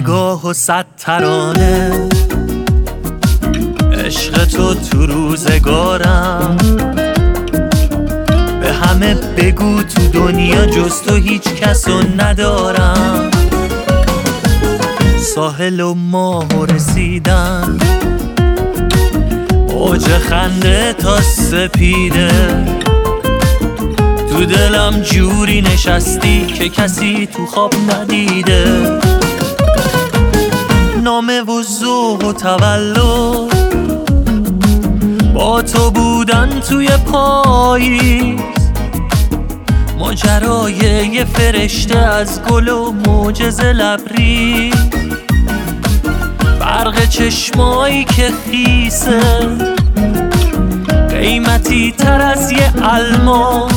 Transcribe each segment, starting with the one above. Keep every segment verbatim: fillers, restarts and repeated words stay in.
نگاه و صد ترانه، عشق تو تو روزگارم. به همه بگو تو دنیا جز تو هیچ کسو ندارم. ساحل و ماه و رسیدن، اوج خنده تا سپیده. تو دلم جوری نشستی که کسی تو خواب ندیده. نامه و ذوق و تولد، با تو بودن توی پاییز. ماجرای یه فرشته از گل و معجزه لبریز. برق چشمایی که خیسه، قیمتی تر از یه الماس.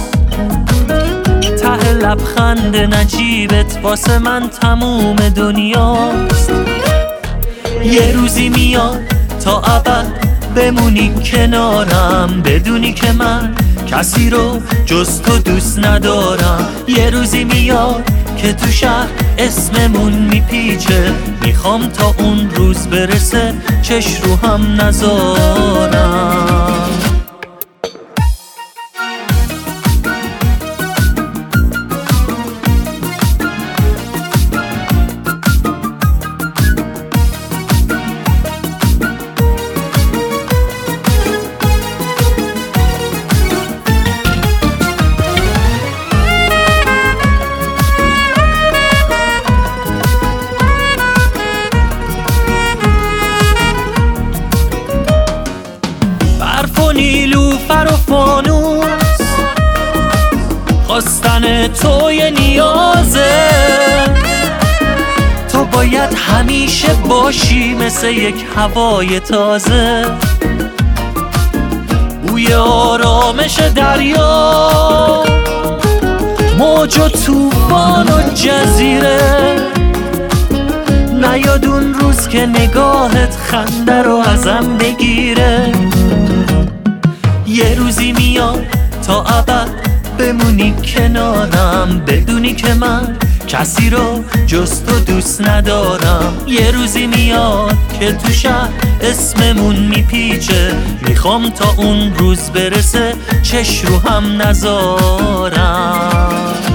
ته لبخند نجیبت واسه من تموم دنیاست. یه روزی میاد تا ابد بمونی کنارم، بدونی که من کسی رو جز تو دوست ندارم. یه روزی میاد که تو شهر اسممون میپیچه، میخوام تا اون روز برسه چش رو هم نذارم. نیلوفر و فانوس، خواستن توی نیازه. تو باید همیشه باشی مثل یک هوای تازه. بوی آرامش دریا، موج و طوفان و جزیره. نیاد اون روز که نگاهت خنده رو ازم بگیره. یه روزی میاد تا ابد بمونی کنارم، بدونی که من کسی رو جز تو دوست ندارم. یه روزی میاد که تو شهر اسممون میپیچه، میخوام تا اون روز برسه چش رو هم نذارم.